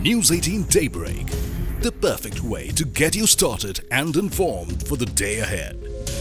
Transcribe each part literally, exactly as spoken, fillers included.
News eighteen Daybreak, the perfect way to get you started and informed for the day ahead.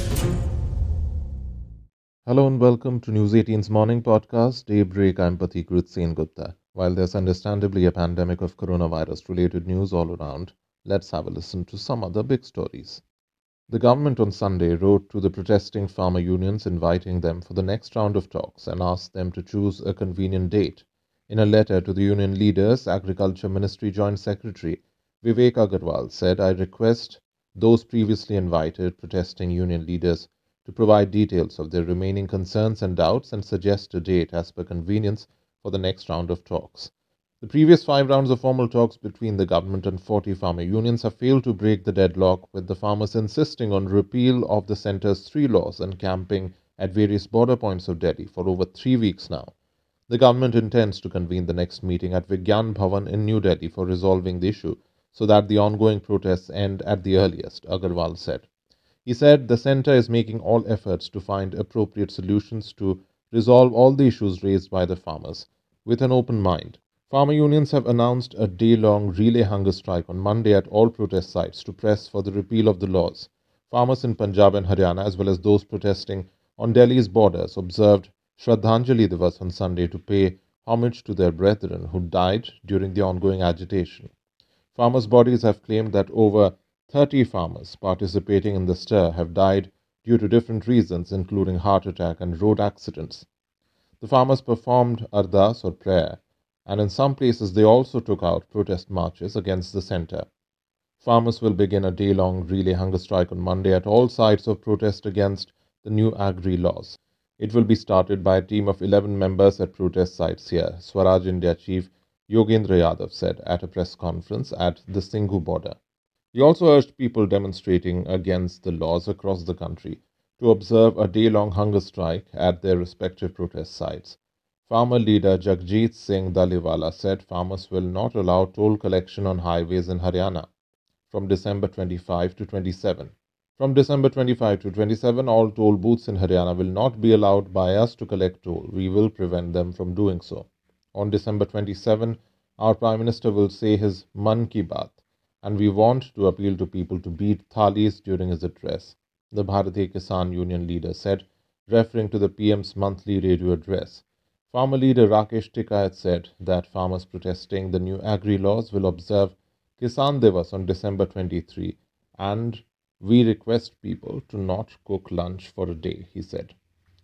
Hello and welcome to News eighteen's morning podcast, Daybreak. I'm Pathikrit Sen Gupta. While there's understandably a pandemic of coronavirus-related news all around, let's have a listen to some other big stories. The government on Sunday wrote to the protesting farmer unions inviting them for the next round of talks and asked them to choose a convenient date. In a letter to the union leaders, Agriculture Ministry Joint Secretary Vivek Agarwal said, I request those previously invited protesting union leaders to provide details of their remaining concerns and doubts and suggest a date as per convenience for the next round of talks. The previous five rounds of formal talks between the government and forty farmer unions have failed to break the deadlock, with the farmers insisting on repeal of the centre's three laws and camping at various border points of Delhi for over three weeks now. The government intends to convene the next meeting at Vigyan Bhavan in New Delhi for resolving the issue so that the ongoing protests end at the earliest, Agarwal said. He said the centre is making all efforts to find appropriate solutions to resolve all the issues raised by the farmers, with an open mind. Farmer unions have announced a day-long relay hunger strike on Monday at all protest sites to press for the repeal of the laws. Farmers in Punjab and Haryana, as well as those protesting on Delhi's borders, observed Shraddhanjali Divas on Sunday to pay homage to their brethren who died during the ongoing agitation. Farmers' bodies have claimed that over thirty farmers participating in the stir have died due to different reasons, including heart attack and road accidents. The farmers performed ardas or prayer, and in some places they also took out protest marches against the centre. Farmers will begin a day-long relay hunger strike on Monday at all sites of protest against the new agri laws. It will be started by a team of eleven members at protest sites here, Swaraj India chief Yogendra Yadav said at a press conference at the Singhu border. He also urged people demonstrating against the laws across the country to observe a day-long hunger strike at their respective protest sites. Farmer leader Jagjit Singh Daliwala said farmers will not allow toll collection on highways in Haryana from December twenty-fifth to twenty-seventh. From December twenty-fifth to twenty-seventh, all toll booths in Haryana will not be allowed by us to collect toll. We will prevent them from doing so. On December twenty-seventh, our Prime Minister will say his Mann Ki Baat, and we want to appeal to people to beat thalis during his address, the Bharatiya Kisan Union leader said, referring to the P M's monthly radio address. Farmer leader Rakesh Tikayat said that farmers protesting the new agri laws will observe Kisan Divas on December twenty-third, and we request people to not cook lunch for a day, he said.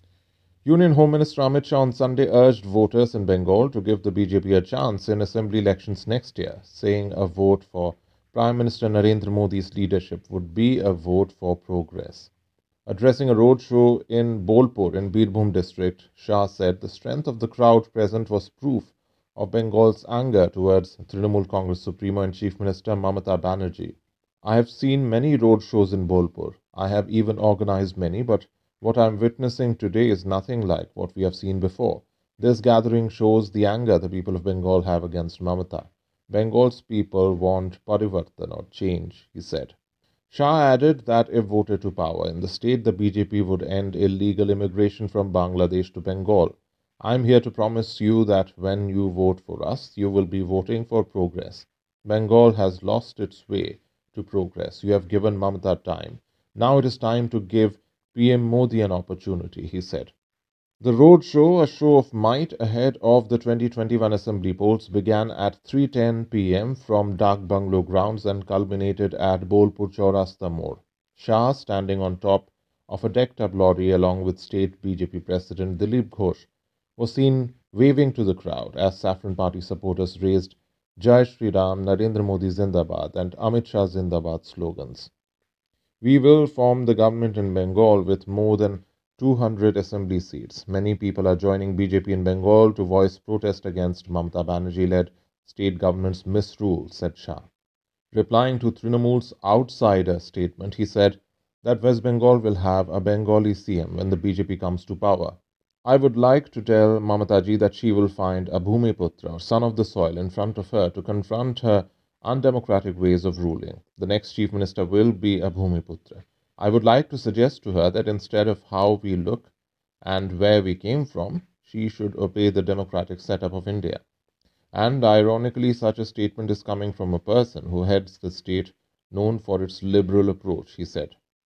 Union Home Minister Amit Shah on Sunday urged voters in Bengal to give the B J P a chance in assembly elections next year, saying a vote for Prime Minister Narendra Modi's leadership would be a vote for progress. Addressing a roadshow in Bolpur in Birbhum district, Shah said the strength of the crowd present was proof of Bengal's anger towards Trinamool Congress Supremo and Chief Minister Mamata Banerjee. I have seen many roadshows in Bolpur. I have even organized many, but what I am witnessing today is nothing like what we have seen before. This gathering shows the anger the people of Bengal have against Mamata. Bengal's people want parivartan or change, he said. Shah added that if voted to power in the state, the B J P would end illegal immigration from Bangladesh to Bengal. I am here to promise you that when you vote for us, you will be voting for progress. Bengal has lost its way to progress. You have given Mamata time. Now it is time to give P M Modi an opportunity, he said. The road show, a show of might ahead of the twenty twenty-one assembly polls, began at three ten p m from Dak Bungalow grounds and culminated at Bolpur Chaurasta Mode. Shah, standing on top of a decked-up lorry along with state B J P President Dilip Ghosh, was seen waving to the crowd as Saffron Party supporters raised Jai Shri Ram, Narendra Modi Zindabad and Amit Shah Zindabad slogans. We will form the government in Bengal with more than two hundred assembly seats. Many people are joining B J P in Bengal to voice protest against Mamata Banerjee-led state government's misrule, said Shah. Replying to Trinamool's outsider statement, he said that West Bengal will have a Bengali C M when the B J P comes to power. I would like to tell Mamataji that she will find a Bhumiputra, or son of the soil, in front of her to confront her undemocratic ways of ruling. The next chief minister will be a Bhumiputra. I would like to suggest to her that instead of how we look and where we came from, she should obey the democratic setup of India. And ironically, such a statement is coming from a person who heads the state known for its liberal approach, he said.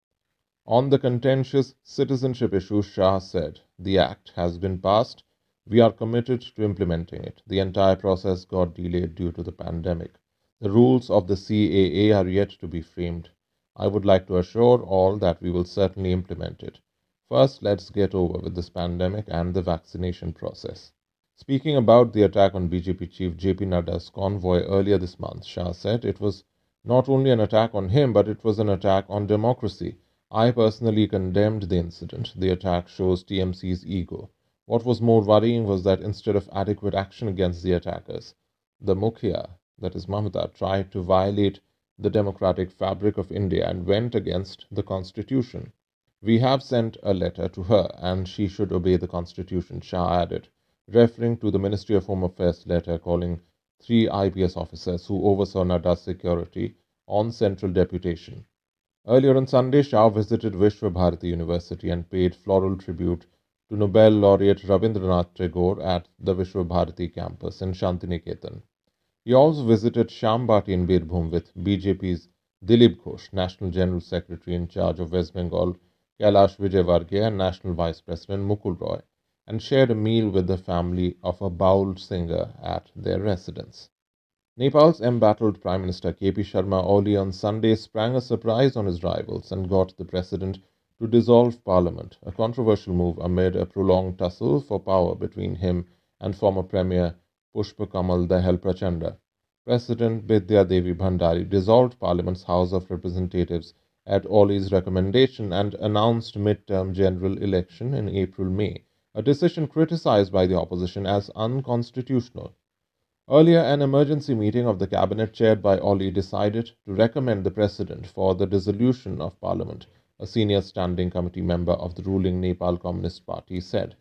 On the contentious citizenship issue, Shah said, "The act has been passed. We are committed to implementing it. The entire process got delayed due to the pandemic. The rules of the C A A are yet to be framed. I would like to assure all that we will certainly implement it. First, let's get over with this pandemic and the vaccination process." Speaking about the attack on B J P chief J P Nadda's convoy earlier this month, Shah said it was not only an attack on him, but it was an attack on democracy. I personally condemned the incident. The attack shows T M C's ego. What was more worrying was that instead of adequate action against the attackers, the Mukhya, that is Mamata, tried to violate the democratic fabric of India and went against the constitution. We have sent a letter to her and she should obey the constitution, Shah added, referring to the Ministry of Home Affairs letter calling three I P S officers who oversaw Nadda's security on central deputation. Earlier on Sunday, Shah visited Vishwa Bharati University and paid floral tribute to Nobel laureate Rabindranath Tagore at the Vishwa Bharati campus in Shantiniketan. He also visited Shambhati in Birbhum with B J P's Dilip Ghosh, National General Secretary in charge of West Bengal, Kailash Vijayvargiya, and National Vice President Mukul Roy, and shared a meal with the family of a bowled singer at their residence. Nepal's embattled Prime Minister K P Sharma Oli on Sunday sprang a surprise on his rivals and got the president to dissolve parliament, a controversial move amid a prolonged tussle for power between him and former Premier Pushpa Kamal Dahal Prachanda. President Bidya Devi Bhandari dissolved Parliament's House of Representatives at Oli's recommendation and announced mid-term general election in April-May, a decision criticized by the opposition as unconstitutional. Earlier, an emergency meeting of the cabinet chaired by Oli decided to recommend the president for the dissolution of parliament, a senior standing committee member of the ruling Nepal Communist Party said.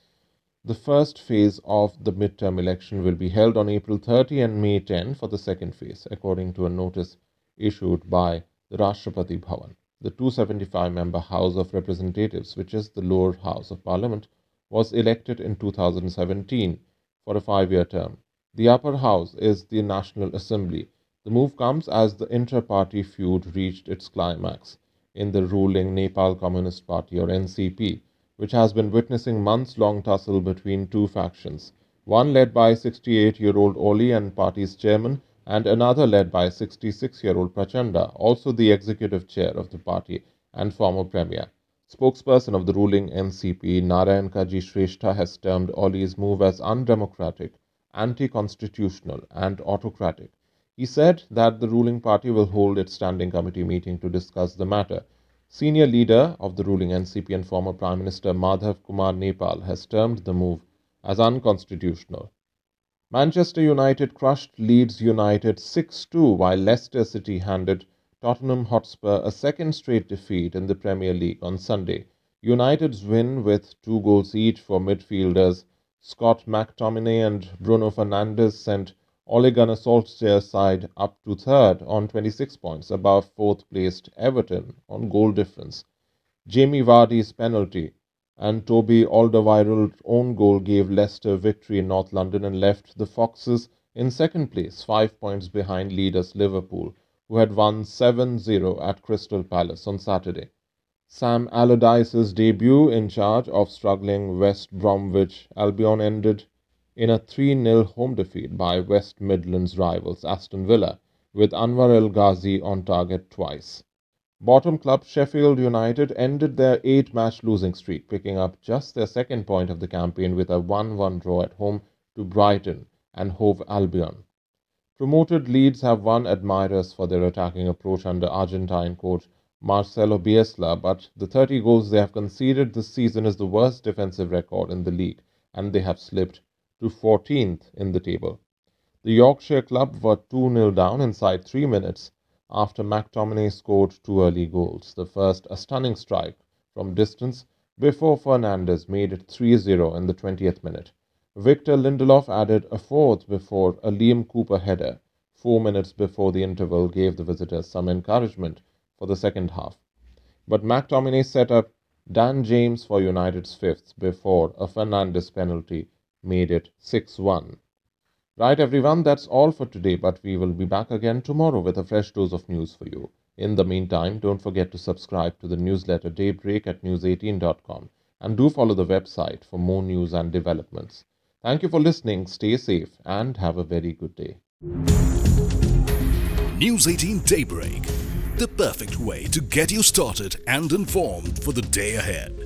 The first phase of the midterm election will be held on April thirtieth and May tenth for the second phase, according to a notice issued by the Rashtrapati Bhavan. The two hundred seventy-five member House of Representatives, which is the lower house of parliament, was elected in two thousand seventeen for a five-year term. The upper house is the National Assembly. The move comes as the inter-party feud reached its climax in the ruling Nepal Communist Party, or N C P, which has been witnessing months-long tussle between two factions, one led by sixty-eight-year-old Oli and party's chairman, and another led by sixty-six-year-old Prachanda, also the executive chair of the party and former premier. Spokesperson of the ruling N C P, Narayan Kaji Shrestha, has termed Oli's move as undemocratic, anti-constitutional and autocratic. He said that the ruling party will hold its standing committee meeting to discuss the matter. Senior leader of the ruling N C P and former Prime Minister Madhav Kumar Nepal has termed the move as unconstitutional. Manchester United crushed Leeds United six two while Leicester City handed Tottenham Hotspur a second straight defeat in the Premier League on Sunday. United's win, with two goals each for midfielders Scott McTominay and Bruno Fernandes, sent Ole Gunnar Solskjaer's side up to third on twenty-six points, above fourth-placed Everton on goal difference. Jamie Vardy's penalty and Toby Alderweireld's own goal gave Leicester victory in North London and left the Foxes in second place, five points behind leaders Liverpool, who had won seven zero at Crystal Palace on Saturday. Sam Allardyce's debut in charge of struggling West Bromwich Albion ended in a three nil home defeat by West Midlands rivals Aston Villa, with Anwar El Ghazi on target twice. Bottom club Sheffield United ended their eight-match losing streak, picking up just their second point of the campaign with a one one draw at home to Brighton and Hove Albion. Promoted Leeds have won admirers for their attacking approach under Argentine coach Marcelo Bielsa, but the thirty goals they have conceded this season is the worst defensive record in the league, and they have slipped to fourteenth in the table. The Yorkshire club were two nil down inside three minutes after McTominay scored two early goals, the first a stunning strike from distance before Fernandes made it three zero in the twentieth minute. Victor Lindelof added a fourth before a Liam Cooper header, four minutes before the interval, gave the visitors some encouragement for the second half. But McTominay set up Dan James for United's fifth before a Fernandes penalty made it six one. Right, everyone, that's all for today, but we will be back again tomorrow with a fresh dose of news for you. In the meantime, don't forget to subscribe to the newsletter Daybreak at news eighteen dot com and do follow the website for more news and developments. Thank you for listening, stay safe, and have a very good day. News eighteen Daybreak, the perfect way to get you started and informed for the day ahead.